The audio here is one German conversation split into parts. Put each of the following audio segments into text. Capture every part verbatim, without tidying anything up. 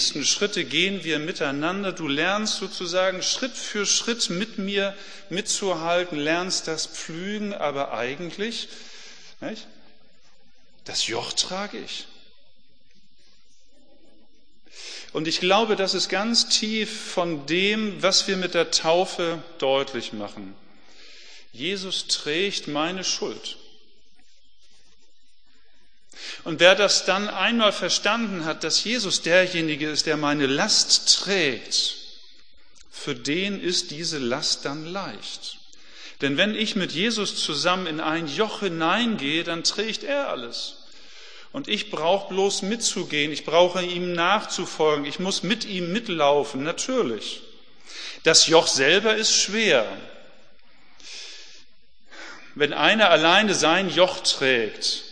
nächsten Schritte gehen wir miteinander. Du lernst sozusagen Schritt für Schritt mit mir mitzuhalten, lernst das Pflügen, aber eigentlich, nicht? Das Joch trage ich. Und ich glaube, das ist ganz tief von dem, was wir mit der Taufe deutlich machen. Jesus trägt meine Schuld. Und wer das dann einmal verstanden hat, dass Jesus derjenige ist, der meine Last trägt, für den ist diese Last dann leicht. Denn wenn ich mit Jesus zusammen in ein Joch hineingehe, dann trägt er alles. Und ich brauche bloß mitzugehen, ich brauche ihm nachzufolgen, ich muss mit ihm mitlaufen, natürlich. Das Joch selber ist schwer. Wenn einer alleine sein Joch trägt,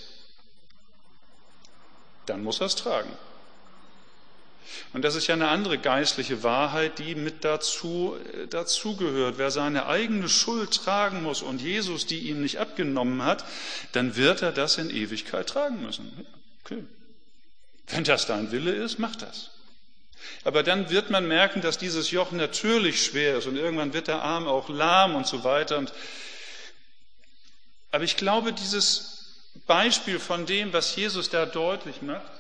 dann muss er es tragen. Und das ist ja eine andere geistliche Wahrheit, die mit dazu dazugehört. Wer seine eigene Schuld tragen muss und Jesus die ihm nicht abgenommen hat, dann wird er das in Ewigkeit tragen müssen. Okay. Wenn das dein Wille ist, mach das. Aber dann wird man merken, dass dieses Joch natürlich schwer ist und irgendwann wird der Arm auch lahm und so weiter. Und aber ich glaube, dieses Beispiel von dem, was Jesus da deutlich macht,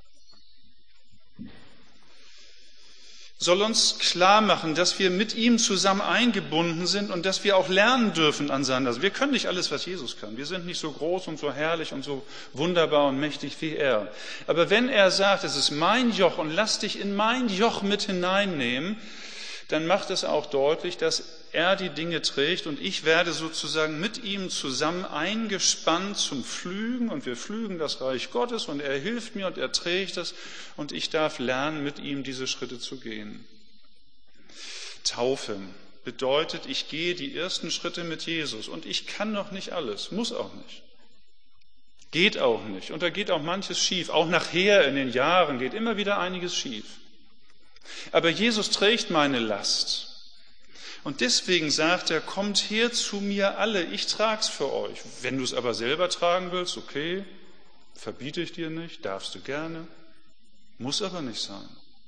soll uns klar machen, dass wir mit ihm zusammen eingebunden sind und dass wir auch lernen dürfen an seiner Seite. Wir können nicht alles, was Jesus kann. Wir sind nicht so groß und so herrlich und so wunderbar und mächtig wie er. Aber wenn er sagt, es ist mein Joch und lass dich in mein Joch mit hineinnehmen, dann macht es auch deutlich, dass er die Dinge trägt und ich werde sozusagen mit ihm zusammen eingespannt zum Pflügen und wir pflügen das Reich Gottes und er hilft mir und er trägt es und ich darf lernen, mit ihm diese Schritte zu gehen. Taufe bedeutet, ich gehe die ersten Schritte mit Jesus und ich kann noch nicht alles, muss auch nicht. Geht auch nicht und da geht auch manches schief, auch nachher in den Jahren geht immer wieder einiges schief. Aber Jesus trägt meine Last. Und deswegen sagt er, kommt her zu mir alle, ich trag's für euch. Wenn du es aber selber tragen willst, okay, verbiete ich dir nicht, darfst du gerne, muss aber nicht sein.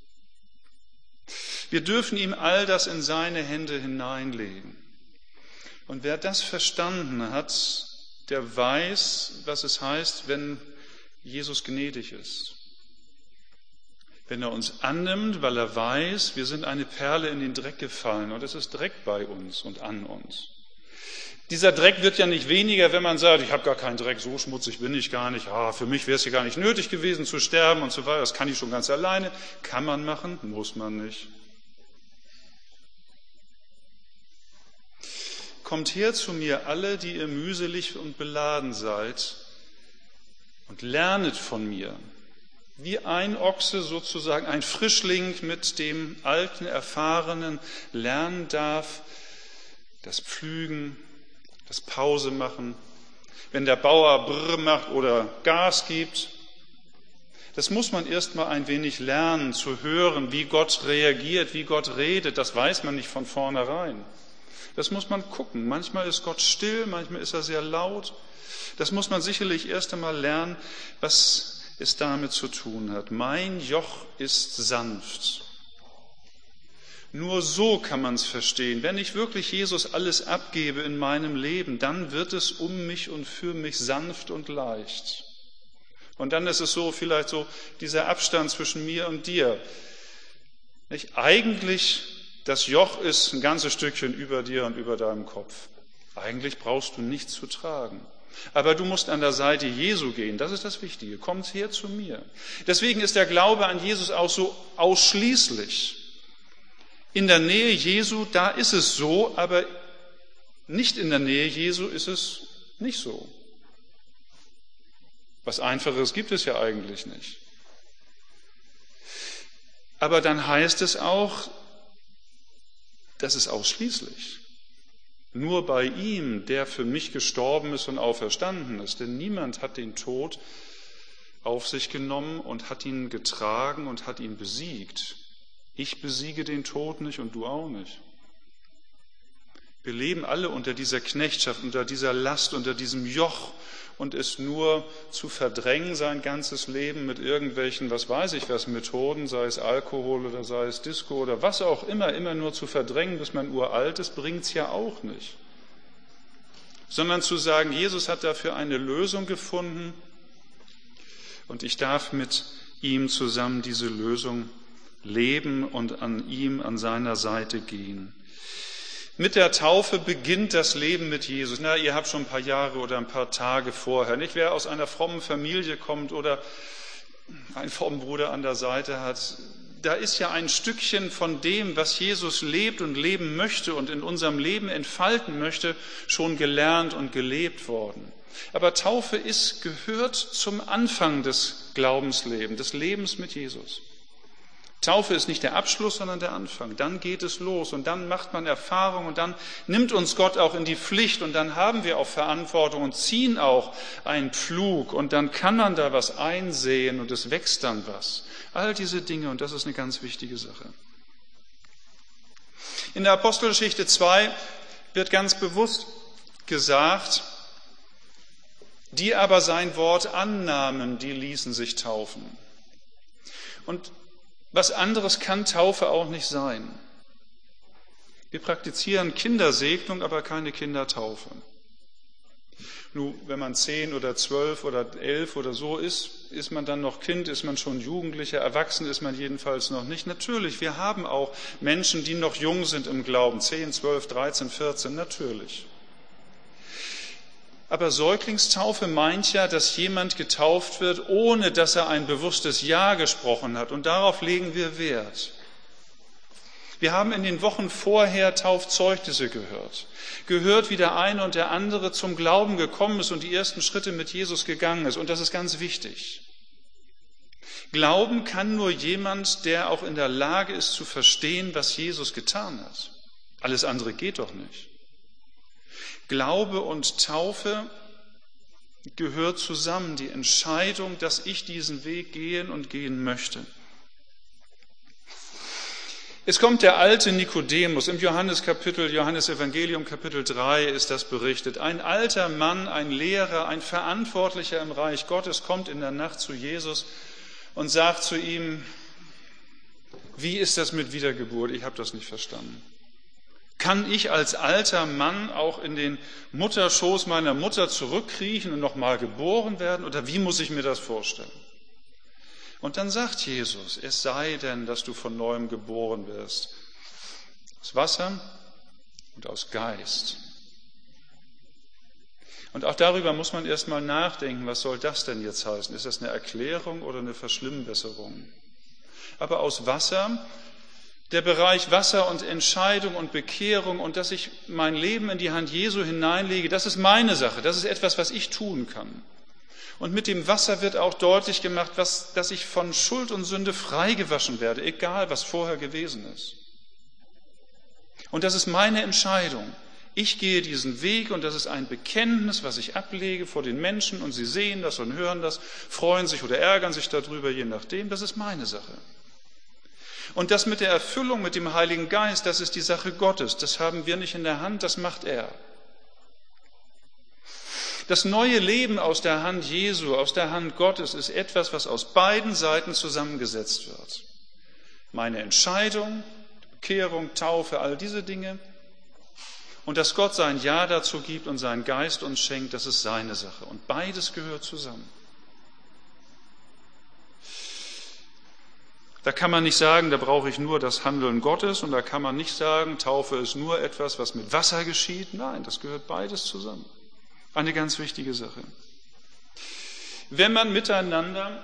Wir dürfen ihm all das in seine Hände hineinlegen. Und wer das verstanden hat, der weiß, was es heißt, wenn Jesus gnädig ist. Wenn er uns annimmt, weil er weiß, wir sind eine Perle in den Dreck gefallen und es ist Dreck bei uns und an uns. Dieser Dreck wird ja nicht weniger, wenn man sagt, ich habe gar keinen Dreck, so schmutzig bin ich gar nicht, ah, für mich wäre es ja gar nicht nötig gewesen zu sterben und so weiter, das kann ich schon ganz alleine. Kann man machen, muss man nicht. Kommt her zu mir alle, die ihr mühselig und beladen seid und lernet von mir. Wie ein Ochse sozusagen, ein Frischling mit dem alten, erfahrenen lernen darf, das Pflügen, das Pause machen, wenn der Bauer Brrr macht oder Gas gibt. Das muss man erst mal ein wenig lernen, zu hören, wie Gott reagiert, wie Gott redet. Das weiß man nicht von vornherein. Das muss man gucken. Manchmal ist Gott still, manchmal ist er sehr laut. Das muss man sicherlich erst einmal lernen, was es damit zu tun hat. Mein Joch ist sanft. Nur so kann man es verstehen. Wenn ich wirklich Jesus alles abgebe in meinem Leben, dann wird es um mich und für mich sanft und leicht. Und dann ist es so, vielleicht so dieser Abstand zwischen mir und dir. Nicht? Eigentlich, das Joch ist ein ganzes Stückchen über dir und über deinem Kopf. Eigentlich brauchst du nichts zu tragen. Aber du musst an der Seite Jesu gehen, das ist das Wichtige. Kommt her zu mir. Deswegen ist der Glaube an Jesus auch so ausschließlich. In der Nähe Jesu, da ist es so, aber nicht in der Nähe Jesu ist es nicht so. Was Einfacheres gibt es ja eigentlich nicht. Aber dann heißt es auch, das ist ausschließlich. Nur bei ihm, der für mich gestorben ist und auferstanden ist. Denn niemand hat den Tod auf sich genommen und hat ihn getragen und hat ihn besiegt. Ich besiege den Tod nicht und du auch nicht. Wir leben alle unter dieser Knechtschaft, unter dieser Last, unter diesem Joch und es nur zu verdrängen, sein ganzes Leben mit irgendwelchen, was weiß ich was, Methoden, sei es Alkohol oder sei es Disco oder was auch immer, immer nur zu verdrängen, bis man uralt ist, bringt es ja auch nicht. Sondern zu sagen, Jesus hat dafür eine Lösung gefunden und ich darf mit ihm zusammen diese Lösung leben und an ihm, an seiner Seite gehen. Mit der Taufe beginnt das Leben mit Jesus. Na, ihr habt schon ein paar Jahre oder ein paar Tage vorher. Nicht, wer aus einer frommen Familie kommt oder einen frommen Bruder an der Seite hat, da ist ja ein Stückchen von dem, was Jesus lebt und leben möchte und in unserem Leben entfalten möchte, schon gelernt und gelebt worden. Aber Taufe ist, gehört zum Anfang des Glaubenslebens, des Lebens mit Jesus. Taufe ist nicht der Abschluss, sondern der Anfang. Dann geht es los und dann macht man Erfahrung und dann nimmt uns Gott auch in die Pflicht und dann haben wir auch Verantwortung und ziehen auch einen Pflug und dann kann man da was einsehen und es wächst dann was. All diese Dinge und das ist eine ganz wichtige Sache. In der Apostelgeschichte zwei wird ganz bewusst gesagt, die aber sein Wort annahmen, die ließen sich taufen. Und was anderes kann Taufe auch nicht sein. Wir praktizieren Kindersegnung, aber keine Kindertaufe. Nun, wenn man zehn oder zwölf oder elf oder so ist, ist man dann noch Kind, ist man schon Jugendlicher, erwachsen ist man jedenfalls noch nicht. Natürlich, wir haben auch Menschen, die noch jung sind im Glauben, zehn, zwölf, dreizehn, vierzehn, natürlich. Aber Säuglingstaufe meint ja, dass jemand getauft wird, ohne dass er ein bewusstes Ja gesprochen hat. Und darauf legen wir Wert. Wir haben in den Wochen vorher Taufzeugnisse gehört. Gehört, wie der eine und der andere zum Glauben gekommen ist und die ersten Schritte mit Jesus gegangen ist. Und das ist ganz wichtig. Glauben kann nur jemand, der auch in der Lage ist zu verstehen, was Jesus getan hat. Alles andere geht doch nicht. Glaube und Taufe gehört zusammen, die Entscheidung, dass ich diesen Weg gehen und gehen möchte. Es kommt der alte Nikodemus, im Johannes Kapitel, Johannes Evangelium Kapitel drei ist das berichtet. Ein alter Mann, ein Lehrer, ein Verantwortlicher im Reich Gottes kommt in der Nacht zu Jesus und sagt zu ihm, wie ist das mit Wiedergeburt? Ich habe das nicht verstanden. Kann ich als alter Mann auch in den Mutterschoß meiner Mutter zurückkriechen und nochmal geboren werden? Oder wie muss ich mir das vorstellen? Und dann sagt Jesus, es sei denn, dass du von Neuem geboren wirst. Aus Wasser und aus Geist. Und auch darüber muss man erst mal nachdenken, was soll das denn jetzt heißen? Ist das eine Erklärung oder eine Verschlimmbesserung? Aber aus Wasser, der Bereich Wasser und Entscheidung und Bekehrung und dass ich mein Leben in die Hand Jesu hineinlege, das ist meine Sache, das ist etwas, was ich tun kann. Und mit dem Wasser wird auch deutlich gemacht, was, dass ich von Schuld und Sünde freigewaschen werde, egal was vorher gewesen ist. Und das ist meine Entscheidung. Ich gehe diesen Weg und das ist ein Bekenntnis, was ich ablege vor den Menschen und sie sehen das und hören das, freuen sich oder ärgern sich darüber, je nachdem. Das ist meine Sache. Und das mit der Erfüllung mit dem Heiligen Geist, das ist die Sache Gottes. Das haben wir nicht in der Hand, das macht er. Das neue Leben aus der Hand Jesu, aus der Hand Gottes, ist etwas, was aus beiden Seiten zusammengesetzt wird. Meine Entscheidung, Bekehrung, Taufe, all diese Dinge. Und dass Gott sein Ja dazu gibt und seinen Geist uns schenkt, das ist seine Sache. Und beides gehört zusammen. Da kann man nicht sagen, da brauche ich nur das Handeln Gottes und da kann man nicht sagen, Taufe ist nur etwas, was mit Wasser geschieht. Nein, das gehört beides zusammen. Eine ganz wichtige Sache. Wenn man miteinander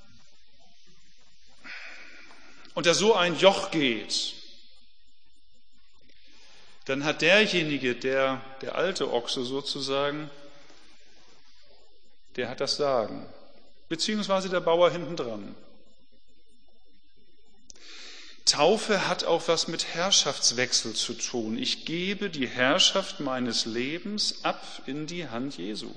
unter so ein Joch geht, dann hat derjenige, der, der alte Ochse sozusagen, der hat das Sagen, beziehungsweise der Bauer hinten dran. Taufe hat auch was mit Herrschaftswechsel zu tun. Ich gebe die Herrschaft meines Lebens ab in die Hand Jesu.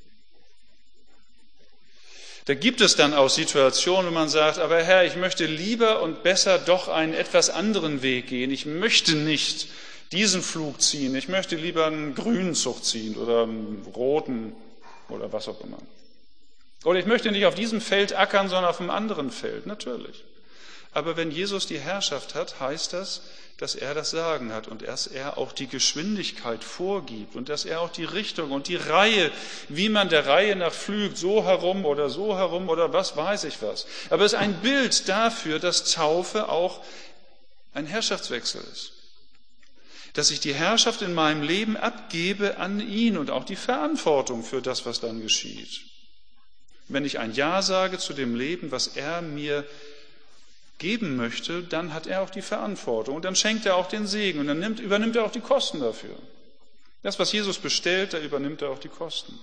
Da gibt es dann auch Situationen, wo man sagt, aber Herr, ich möchte lieber und besser doch einen etwas anderen Weg gehen. Ich möchte nicht diesen Flug ziehen, ich möchte lieber einen grünen Zug ziehen oder einen roten oder was auch immer. Oder ich möchte nicht auf diesem Feld ackern, sondern auf einem anderen Feld, natürlich. Aber wenn Jesus die Herrschaft hat, heißt das, dass er das Sagen hat und dass er auch die Geschwindigkeit vorgibt und dass er auch die Richtung und die Reihe, wie man der Reihe nach flügt, so herum oder so herum oder was weiß ich was. Aber es ist ein Bild dafür, dass Taufe auch ein Herrschaftswechsel ist. Dass ich die Herrschaft in meinem Leben abgebe an ihn und auch die Verantwortung für das, was dann geschieht. Wenn ich ein Ja sage zu dem Leben, was er mir geben möchte, dann hat er auch die Verantwortung und dann schenkt er auch den Segen und dann nimmt, übernimmt er auch die Kosten dafür. Das, was Jesus bestellt, da übernimmt er auch die Kosten.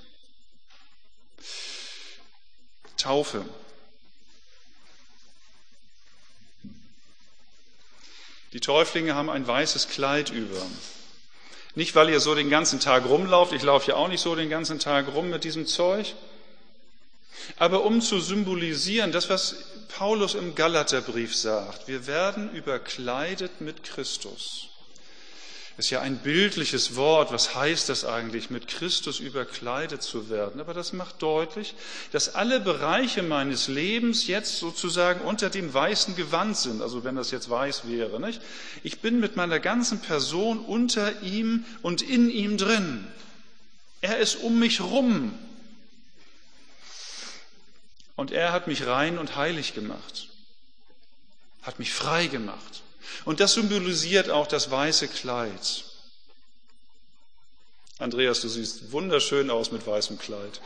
Taufe. Die Täuflinge haben ein weißes Kleid über. Nicht, weil ihr so den ganzen Tag rumlauft, ich laufe ja auch nicht so den ganzen Tag rum mit diesem Zeug, aber um zu symbolisieren, das, was Paulus im Galaterbrief sagt, wir werden überkleidet mit Christus. Das ist ja ein bildliches Wort. Was heißt das eigentlich, mit Christus überkleidet zu werden? Aber das macht deutlich, dass alle Bereiche meines Lebens jetzt sozusagen unter dem weißen Gewand sind. Also wenn das jetzt weiß wäre, nicht? Ich bin mit meiner ganzen Person unter ihm und in ihm drin. Er ist um mich rum. Und er hat mich rein und heilig gemacht, hat mich frei gemacht. Und das symbolisiert auch das weiße Kleid. Andreas, du siehst wunderschön aus mit weißem Kleid.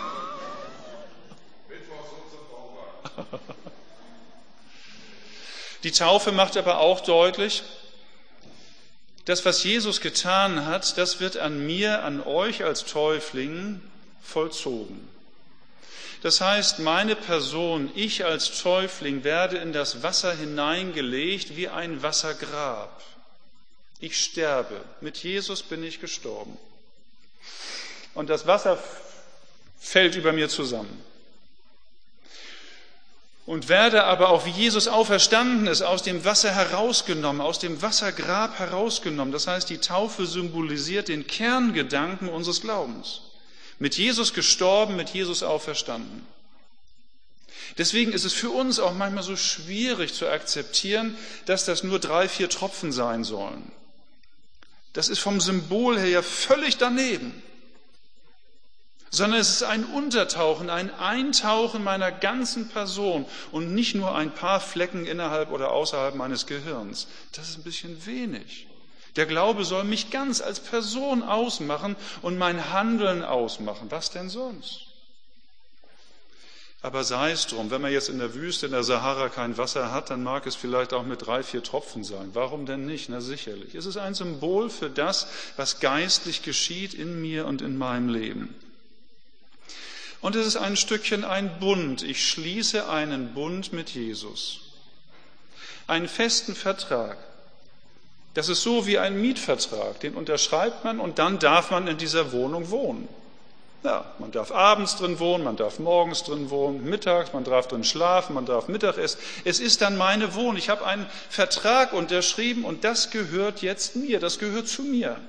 Die Taufe macht aber auch deutlich, das, was Jesus getan hat, das wird an mir, an euch als Täuflingen vollzogen. Das heißt, meine Person, ich als Täufling, werde in das Wasser hineingelegt wie ein Wassergrab. Ich sterbe. Mit Jesus bin ich gestorben. Und das Wasser fällt über mir zusammen. Und werde aber auch, wie Jesus auferstanden ist, aus dem Wasser herausgenommen, aus dem Wassergrab herausgenommen. Das heißt, die Taufe symbolisiert den Kerngedanken unseres Glaubens. Mit Jesus gestorben, mit Jesus auferstanden. Deswegen ist es für uns auch manchmal so schwierig zu akzeptieren, dass das nur drei, vier Tropfen sein sollen. Das ist vom Symbol her ja völlig daneben. Sondern es ist ein Untertauchen, ein Eintauchen meiner ganzen Person und nicht nur ein paar Flecken innerhalb oder außerhalb meines Gehirns. Das ist ein bisschen wenig. Der Glaube soll mich ganz als Person ausmachen und mein Handeln ausmachen. Was denn sonst? Aber sei es drum, wenn man jetzt in der Wüste, in der Sahara kein Wasser hat, dann mag es vielleicht auch mit drei, vier Tropfen sein. Warum denn nicht? Na sicherlich. Es ist ein Symbol für das, was geistlich geschieht in mir und in meinem Leben. Und es ist ein Stückchen ein Bund. Ich schließe einen Bund mit Jesus. Einen festen Vertrag. Das ist so wie ein Mietvertrag, den unterschreibt man und dann darf man in dieser Wohnung wohnen. Ja, man darf abends drin wohnen, man darf morgens drin wohnen, mittags, man darf drin schlafen, man darf Mittag essen. Es ist dann meine Wohnung. Ich habe einen Vertrag unterschrieben und das gehört jetzt mir, das gehört zu mir.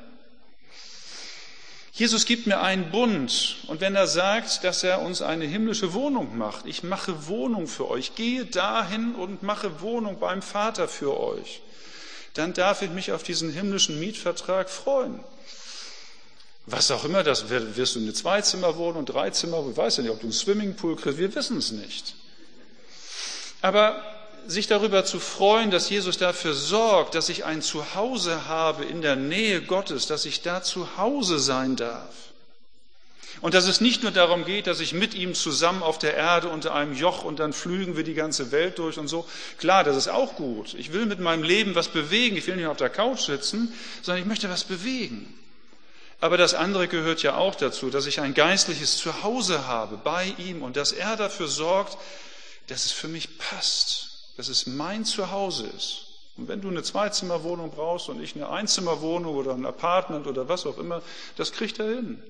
Jesus gibt mir einen Bund und wenn er sagt, dass er uns eine himmlische Wohnung macht, ich mache Wohnung für euch, gehe dahin und mache Wohnung beim Vater für euch, dann darf ich mich auf diesen himmlischen Mietvertrag freuen. Was auch immer das wird, wirst du eine Zweizimmerwohnung, Dreizimmerwohnung, ich weiß ja nicht, ob du einen Swimmingpool kriegst, wir wissen es nicht. Aber sich darüber zu freuen, dass Jesus dafür sorgt, dass ich ein Zuhause habe in der Nähe Gottes, dass ich da zu Hause sein darf. Und dass es nicht nur darum geht, dass ich mit ihm zusammen auf der Erde unter einem Joch und dann flügen wir die ganze Welt durch und so. Klar, das ist auch gut. Ich will mit meinem Leben was bewegen. Ich will nicht auf der Couch sitzen, sondern ich möchte was bewegen. Aber das andere gehört ja auch dazu, dass ich ein geistliches Zuhause habe bei ihm und dass er dafür sorgt, dass es für mich passt, dass es mein Zuhause ist. Und wenn du eine Zweizimmerwohnung brauchst und ich eine Einzimmerwohnung oder ein Apartment oder was auch immer, das kriegt er hin.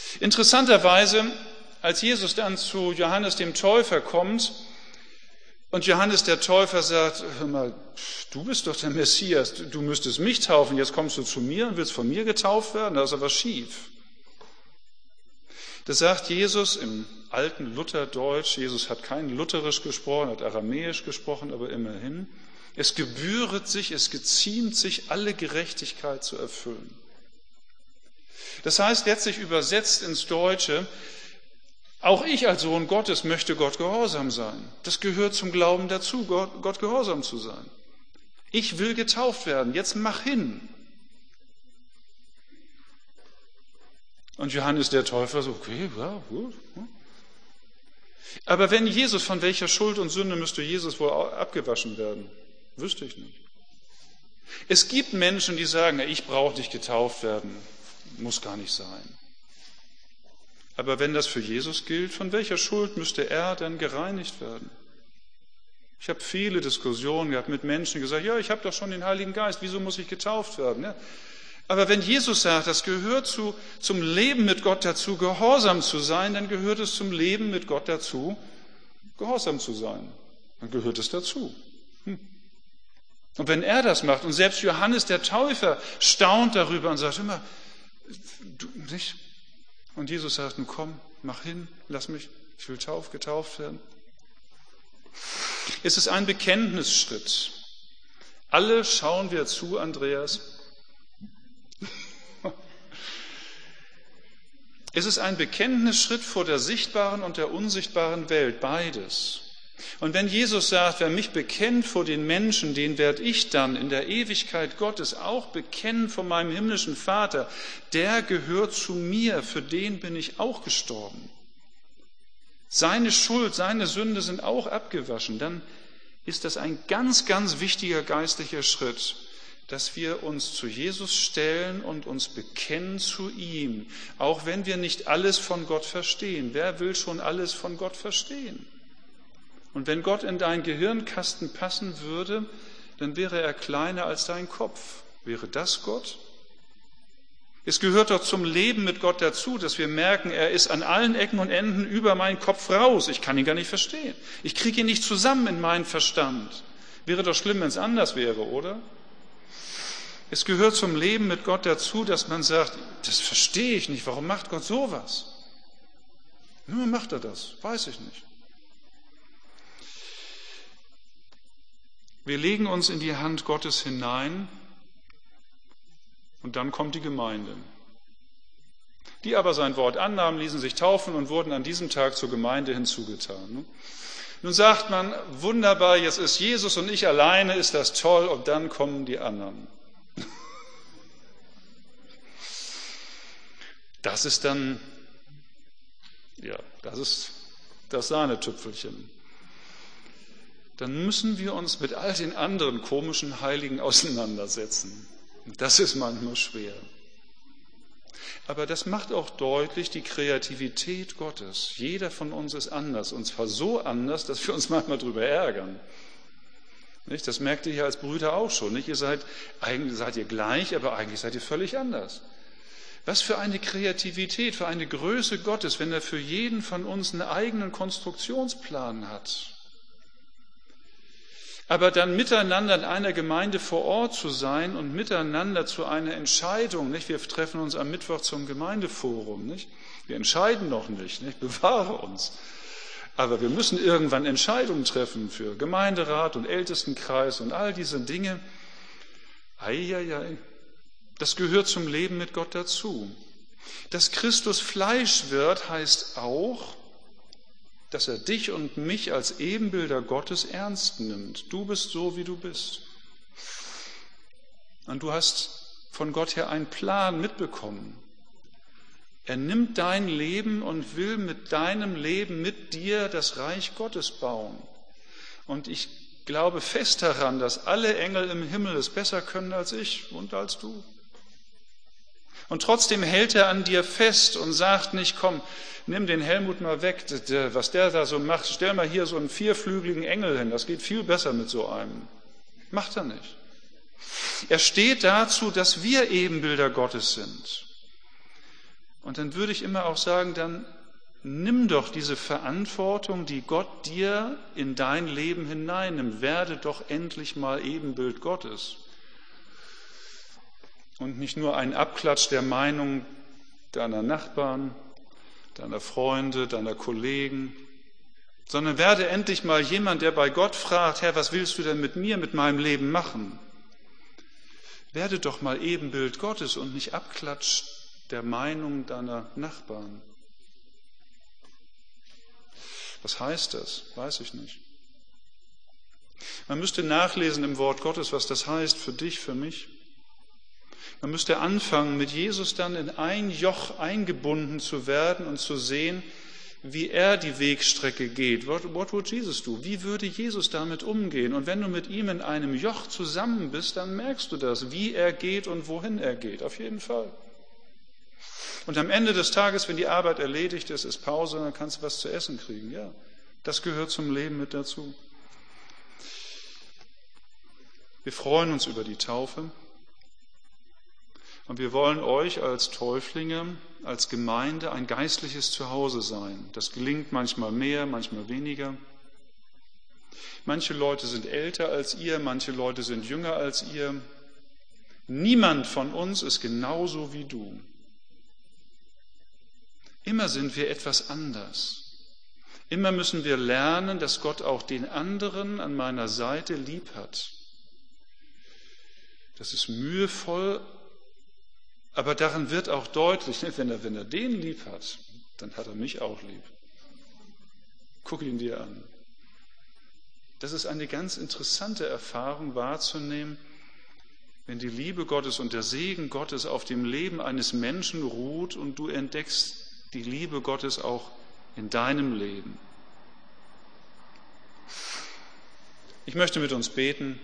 Interessanterweise, als Jesus dann zu Johannes dem Täufer kommt Und Johannes der Täufer sagt, hör mal, du bist doch der Messias, du müsstest mich taufen, jetzt kommst du zu mir und willst von mir getauft werden, da ist aber schief. Das sagt Jesus im alten Lutherdeutsch. Jesus hat kein Lutherisch gesprochen, hat Aramäisch gesprochen, aber immerhin. Es gebühret sich, es geziemt sich, alle Gerechtigkeit zu erfüllen. Das heißt letztlich übersetzt ins Deutsche, auch ich als Sohn Gottes möchte Gott gehorsam sein. Das gehört zum Glauben dazu, Gott, Gott gehorsam zu sein. Ich will getauft werden, jetzt mach hin. Und Johannes der Täufer so, okay, ja, gut. Aber wenn Jesus, von welcher Schuld und Sünde müsste Jesus wohl abgewaschen werden? Wüsste ich nicht. Es gibt Menschen, die sagen, ich brauche nicht getauft werden, muss gar nicht sein. Aber wenn das für Jesus gilt, von welcher Schuld müsste er dann gereinigt werden? Ich habe viele Diskussionen gehabt mit Menschen, die gesagt, ja, ich habe doch schon den Heiligen Geist, wieso muss ich getauft werden? Ja. Aber wenn Jesus sagt, das gehört zu, zum Leben mit Gott dazu, gehorsam zu sein, dann gehört es zum Leben mit Gott dazu, gehorsam zu sein. Dann gehört es dazu. Hm. Und wenn er das macht, und selbst Johannes der Täufer staunt darüber und sagt immer, du nicht? Und Jesus sagt, nun komm, mach hin, lass mich, ich will tauf, getauft werden. Es ist ein Bekenntnisschritt. Alle schauen wir zu, Andreas. Es ist ein Bekenntnisschritt vor der sichtbaren und der unsichtbaren Welt, beides. Und wenn Jesus sagt, wer mich bekennt vor den Menschen, den werde ich dann in der Ewigkeit Gottes auch bekennen vor meinem himmlischen Vater, der gehört zu mir, für den bin ich auch gestorben. Seine Schuld, seine Sünde sind auch abgewaschen. Dann ist das ein ganz, ganz wichtiger geistlicher Schritt, dass wir uns zu Jesus stellen und uns bekennen zu ihm, auch wenn wir nicht alles von Gott verstehen. Wer will schon alles von Gott verstehen? Und wenn Gott in deinen Gehirnkasten passen würde, dann wäre er kleiner als dein Kopf. Wäre das Gott? Es gehört doch zum Leben mit Gott dazu, dass wir merken, er ist an allen Ecken und Enden über meinen Kopf raus. Ich kann ihn gar nicht verstehen. Ich kriege ihn nicht zusammen in meinen Verstand. Wäre doch schlimm, wenn es anders wäre, oder? Es gehört zum Leben mit Gott dazu, dass man sagt, das verstehe ich nicht, warum macht Gott sowas? Nur macht er das, weiß ich nicht. Wir legen uns in die Hand Gottes hinein und dann kommt die Gemeinde. Die aber sein Wort annahmen, ließen sich taufen und wurden an diesem Tag zur Gemeinde hinzugetan. Nun sagt man, wunderbar, jetzt ist Jesus und ich alleine, ist das toll, und dann kommen die anderen. Das ist dann, ja, das ist das Sahnetüpfelchen. Dann müssen wir uns mit all den anderen komischen Heiligen auseinandersetzen. Das ist manchmal schwer. Aber das macht auch deutlich die Kreativität Gottes. Jeder von uns ist anders, und zwar so anders, dass wir uns manchmal darüber ärgern. Nicht? Das merkt ihr hier als Brüder auch schon. Nicht? Ihr seid, eigentlich seid ihr gleich, aber eigentlich seid ihr völlig anders. Was für eine Kreativität, für eine Größe Gottes, wenn er für jeden von uns einen eigenen Konstruktionsplan hat. Aber dann miteinander in einer Gemeinde vor Ort zu sein und miteinander zu einer Entscheidung, nicht? Wir treffen uns am Mittwoch zum Gemeindeforum, nicht? Wir entscheiden noch nicht, nicht? Bewahre uns. Aber wir müssen irgendwann Entscheidungen treffen für Gemeinderat und Ältestenkreis und all diese Dinge. Eieiei. Das gehört zum Leben mit Gott dazu. Dass Christus Fleisch wird, heißt auch, dass er dich und mich als Ebenbilder Gottes ernst nimmt. Du bist so, wie du bist. Und du hast von Gott her einen Plan mitbekommen. Er nimmt dein Leben und will mit deinem Leben, mit dir das Reich Gottes bauen. Und ich glaube fest daran, dass alle Engel im Himmel es besser können als ich und als du. Und trotzdem hält er an dir fest und sagt nicht, komm, nimm den Helmut mal weg, was der da so macht, stell mal hier so einen vierflügeligen Engel hin, das geht viel besser mit so einem. Macht er nicht. Er steht dazu, dass wir Ebenbilder Gottes sind. Und dann würde ich immer auch sagen, dann nimm doch diese Verantwortung, die Gott dir in dein Leben hineinnimmt. Werde doch endlich mal Ebenbild Gottes. Und nicht nur ein Abklatsch der Meinung deiner Nachbarn, deiner Freunde, deiner Kollegen, sondern werde endlich mal jemand, der bei Gott fragt, Herr, was willst du denn mit mir, mit meinem Leben machen? Werde doch mal Ebenbild Gottes und nicht Abklatsch der Meinung deiner Nachbarn. Was heißt das? Weiß ich nicht. Man müsste nachlesen im Wort Gottes, was das heißt für dich, für mich. Man müsste anfangen, mit Jesus dann in ein Joch eingebunden zu werden und zu sehen, wie er die Wegstrecke geht. What, what would Jesus do? Wie würde Jesus damit umgehen? Und wenn du mit ihm in einem Joch zusammen bist, dann merkst du das, wie er geht und wohin er geht. Auf jeden Fall. Und am Ende des Tages, wenn die Arbeit erledigt ist, ist Pause, dann kannst du was zu essen kriegen. Ja, das gehört zum Leben mit dazu. Wir freuen uns über die Taufe. Und wir wollen euch als Täuflinge, als Gemeinde ein geistliches Zuhause sein. Das gelingt manchmal mehr, manchmal weniger. Manche Leute sind älter als ihr, manche Leute sind jünger als ihr. Niemand von uns ist genauso wie du. Immer sind wir etwas anders. Immer müssen wir lernen, dass Gott auch den anderen an meiner Seite lieb hat. Das ist mühevoll, aber daran wird auch deutlich, wenn er, wenn er den lieb hat, dann hat er mich auch lieb. Guck ihn dir an. Das ist eine ganz interessante Erfahrung wahrzunehmen, wenn die Liebe Gottes und der Segen Gottes auf dem Leben eines Menschen ruht und du entdeckst die Liebe Gottes auch in deinem Leben. Ich möchte mit uns beten.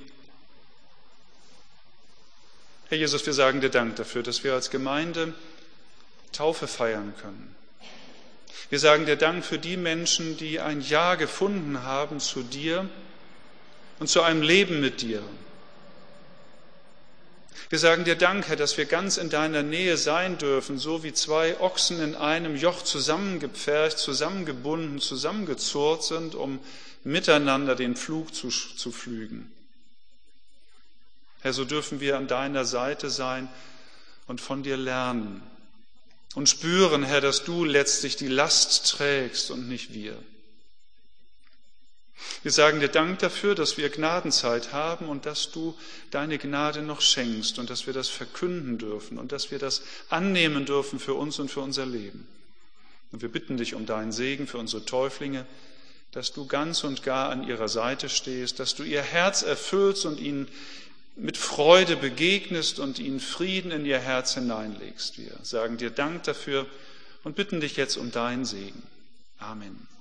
Herr Jesus, wir sagen dir Dank dafür, dass wir als Gemeinde Taufe feiern können. Wir sagen dir Dank für die Menschen, die ein Ja gefunden haben zu dir und zu einem Leben mit dir. Wir sagen dir Dank, Herr, dass wir ganz in deiner Nähe sein dürfen, so wie zwei Ochsen in einem Joch zusammengepfercht, zusammengebunden, zusammengezurrt sind, um miteinander den Flug zu, zu flügen. Herr, so dürfen wir an deiner Seite sein und von dir lernen und spüren, Herr, dass du letztlich die Last trägst und nicht wir. Wir sagen dir Dank dafür, dass wir Gnadenzeit haben und dass du deine Gnade noch schenkst und dass wir das verkünden dürfen und dass wir das annehmen dürfen für uns und für unser Leben. Und wir bitten dich um deinen Segen für unsere Täuflinge, dass du ganz und gar an ihrer Seite stehst, dass du ihr Herz erfüllst und ihnen mit Freude begegnest und ihnen Frieden in ihr Herz hineinlegst. Wir sagen dir Dank dafür und bitten dich jetzt um deinen Segen. Amen.